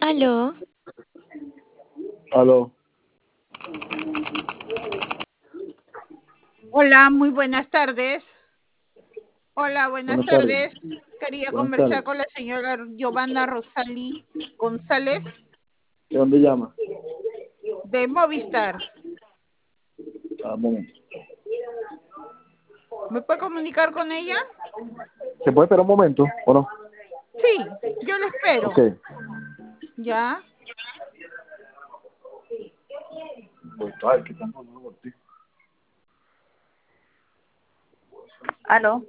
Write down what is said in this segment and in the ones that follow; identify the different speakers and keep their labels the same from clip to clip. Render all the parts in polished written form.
Speaker 1: Aló,
Speaker 2: Aló,
Speaker 3: Hola, muy buenas tardes. Hola, buenas
Speaker 2: buenas tardes.
Speaker 3: tardes. Quería
Speaker 2: Buenas
Speaker 3: conversar
Speaker 2: tardes.
Speaker 3: con la señora Giovanna Rosalí González
Speaker 2: ¿De dónde llama?
Speaker 3: de Movistar.
Speaker 2: Un momento.
Speaker 3: ¿Me puede comunicar con ella?
Speaker 2: ¿Se puede esperar un momento o no?
Speaker 3: Sí, yo la espero.
Speaker 2: Ok.
Speaker 3: ¿Ya?
Speaker 2: Pues, ay, ¿qué tanto no por ti?
Speaker 4: Aló,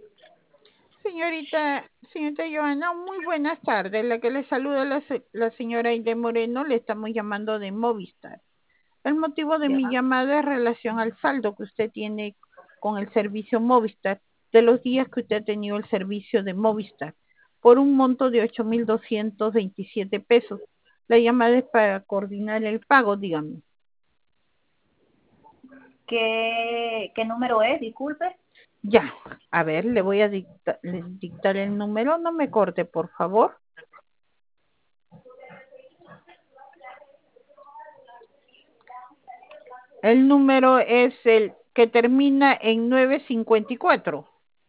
Speaker 3: Señorita Giovanna, muy buenas tardes. La que le saluda la señora Aide Moreno, le estamos llamando de Movistar. El motivo de mi
Speaker 4: ya.
Speaker 3: llamada es relación al saldo que usted tiene con el servicio Movistar, de los días que usted ha tenido el servicio de Movistar, por un monto de 8.227 pesos. La llamada es para coordinar el pago, dígame.
Speaker 4: ¿Qué número es? Disculpe.
Speaker 3: Ya, a ver, le voy a dictar el número, no me corte, por favor. El número es el que termina en 954.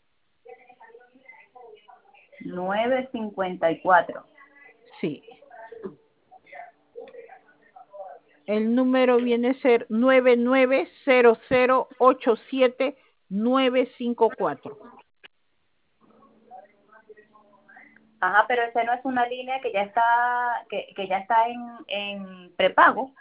Speaker 4: 954.
Speaker 3: Sí. El número viene a ser 990087-954.
Speaker 4: Ajá, pero ese no es una línea que ya está, que ya está en prepago.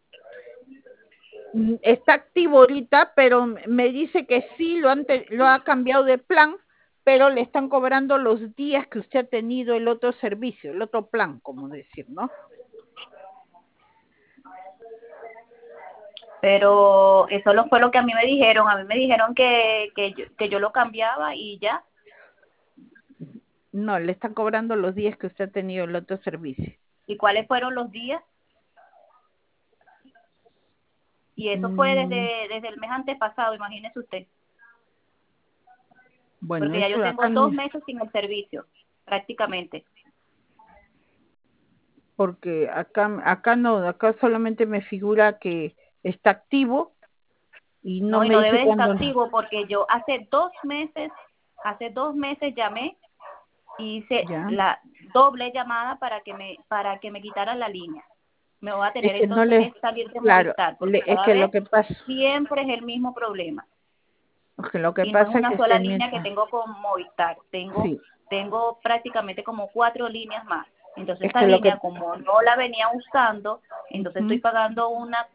Speaker 3: Está activo ahorita, pero me dice que sí lo ha cambiado de plan, pero le están cobrando los días que usted ha tenido el otro servicio, el otro plan, como decir, ¿no?
Speaker 4: Pero eso fue lo que a mí me dijeron. A mí me dijeron que yo lo cambiaba y ya.
Speaker 3: No, le están cobrando los días que usted ha tenido el otro servicio.
Speaker 4: ¿Y cuáles fueron los días? Y eso fue desde el mes antepasado, imagínese usted.
Speaker 3: Bueno,
Speaker 4: Porque ya yo
Speaker 3: eso
Speaker 4: tengo
Speaker 3: acá
Speaker 4: 2 meses sin el servicio, prácticamente.
Speaker 3: porque acá no, acá solamente me figura que está activo y no
Speaker 4: No, y
Speaker 3: me
Speaker 4: no
Speaker 3: dice
Speaker 4: debe de estar
Speaker 3: cuándo.
Speaker 4: activo porque yo hace 2 meses llamé y hice
Speaker 3: Ya.
Speaker 4: la doble llamada para que me quitaran la línea. Me voy a
Speaker 3: Es
Speaker 4: tener
Speaker 3: que no
Speaker 4: entonces
Speaker 3: le,
Speaker 4: que salir de
Speaker 3: claro,
Speaker 4: Movistar porque
Speaker 3: es
Speaker 4: cada
Speaker 3: que lo
Speaker 4: vez
Speaker 3: que pasa,
Speaker 4: siempre es el mismo problema.
Speaker 3: lo que
Speaker 4: Y no es
Speaker 3: pasa es
Speaker 4: una
Speaker 3: que
Speaker 4: sola
Speaker 3: se
Speaker 4: línea que
Speaker 3: mientras,
Speaker 4: tengo con Movistar, tengo
Speaker 3: sí,
Speaker 4: tengo prácticamente como 4 líneas más. Entonces
Speaker 3: es
Speaker 4: esta
Speaker 3: que lo que,
Speaker 4: línea, como no la venía usando, entonces estoy pagando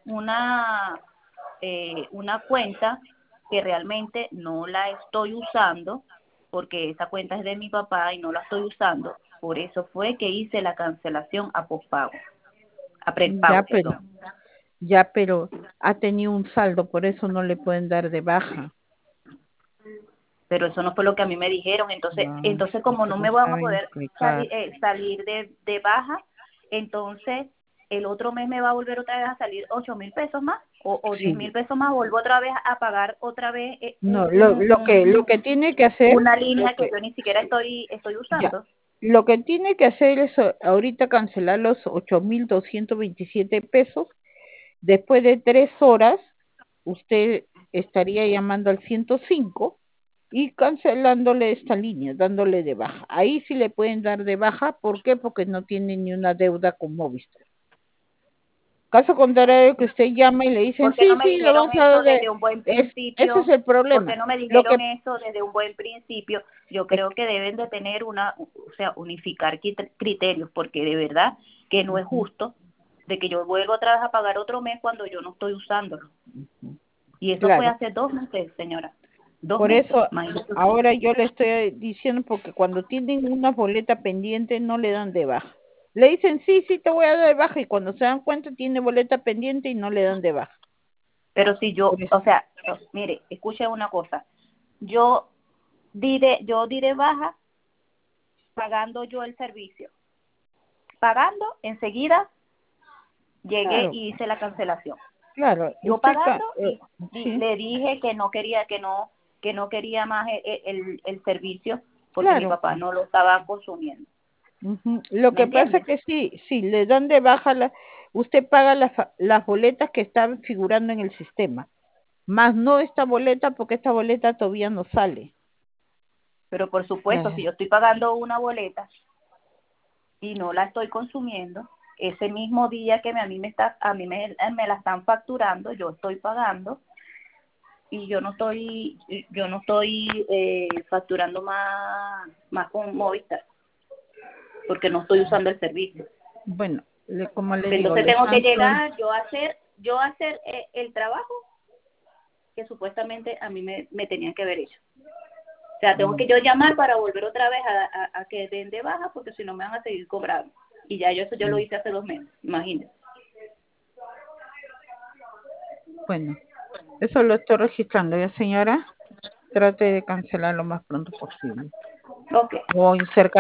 Speaker 4: una cuenta que realmente no la estoy usando, porque esa cuenta es de mi papá y no la estoy usando. Por eso fue que hice la cancelación a pospago, a
Speaker 3: ya,
Speaker 4: prepago,
Speaker 3: pero,
Speaker 4: perdón.
Speaker 3: pero ha tenido un saldo, por eso no le pueden dar de baja.
Speaker 4: Pero eso no fue lo que a mí me dijeron. Entonces
Speaker 3: No,
Speaker 4: como no
Speaker 3: ustedes
Speaker 4: me van a
Speaker 3: saben
Speaker 4: poder
Speaker 3: explicar.
Speaker 4: salir de baja, entonces el otro mes me va a volver otra vez a salir 8.000 pesos más o diez
Speaker 3: Sí,
Speaker 4: mil pesos más, vuelvo otra vez a pagar otra vez
Speaker 3: no, lo que tiene que hacer,
Speaker 4: una línea que yo ni siquiera estoy
Speaker 3: ya,
Speaker 4: usando.
Speaker 3: lo que tiene que hacer es ahorita cancelar los 8.227 pesos. Después de 3 horas, usted estaría llamando al 105 y cancelándole esta línea, dándole de baja. Ahí sí le pueden dar de baja. ¿Por qué? Porque no tiene ni una deuda con Movistar. Caso contrario, que usted llama y le dicen,
Speaker 4: ¿Por qué no
Speaker 3: sí,
Speaker 4: me
Speaker 3: sí, lo
Speaker 4: dijeron
Speaker 3: vamos a dar
Speaker 4: eso
Speaker 3: de...
Speaker 4: desde un buen
Speaker 3: Ese es
Speaker 4: principio?
Speaker 3: el
Speaker 4: ¿Por
Speaker 3: problema.
Speaker 4: qué no me
Speaker 3: Lo
Speaker 4: dijeron
Speaker 3: que
Speaker 4: eso desde un buen principio? Yo
Speaker 3: es,
Speaker 4: creo que deben de tener unificar criterios, porque de verdad que no es justo de que yo vuelva otra vez a pagar otro mes cuando yo no estoy usándolo. Y eso fue
Speaker 3: claro,
Speaker 4: hace 2 meses, señora. Dos
Speaker 3: por
Speaker 4: meses,
Speaker 3: eso
Speaker 4: imagínese usted.
Speaker 3: ahora yo le estoy diciendo, porque cuando tienen una boleta pendiente no le dan de baja. Le dicen, sí, sí, te voy a dar de baja, y cuando se dan cuenta tiene boleta pendiente y no le dan de baja.
Speaker 4: Pero si yo,
Speaker 3: Por eso.
Speaker 4: mire, escuche una cosa. Yo di de baja pagando yo el servicio. Pagando, enseguida llegué
Speaker 3: Claro,
Speaker 4: y hice la cancelación.
Speaker 3: claro,
Speaker 4: Yo
Speaker 3: usted,
Speaker 4: pagando y
Speaker 3: sí,
Speaker 4: le dije que no quería, que no quería más el servicio porque mi
Speaker 3: claro,
Speaker 4: papá no lo estaba consumiendo.
Speaker 3: Ujú. Lo
Speaker 4: ¿Me
Speaker 3: que pasa es
Speaker 4: entiendes?
Speaker 3: que sí, le dan de baja usted paga las boletas que están figurando en el sistema, más no esta boleta porque esta boleta todavía no sale.
Speaker 4: Pero por supuesto, si
Speaker 3: Eh,
Speaker 4: yo estoy pagando una boleta y no la estoy consumiendo, ese mismo día que a mí me la están facturando, yo estoy pagando y yo no estoy facturando más con Movistar porque no estoy usando el servicio.
Speaker 3: bueno, como le digo,
Speaker 4: Entonces
Speaker 3: le
Speaker 4: tengo que
Speaker 3: están
Speaker 4: llegar yo a hacer el trabajo que supuestamente a mí me tenían que haber hecho. O sea, tengo que yo llamar para volver otra vez a que den de baja porque si no me van a seguir cobrando. Y ya yo lo hice hace 2 meses, imagínense.
Speaker 3: bueno, eso lo estoy registrando ya, señora. Trate de cancelar lo más pronto posible.
Speaker 4: Ok.
Speaker 3: O insertar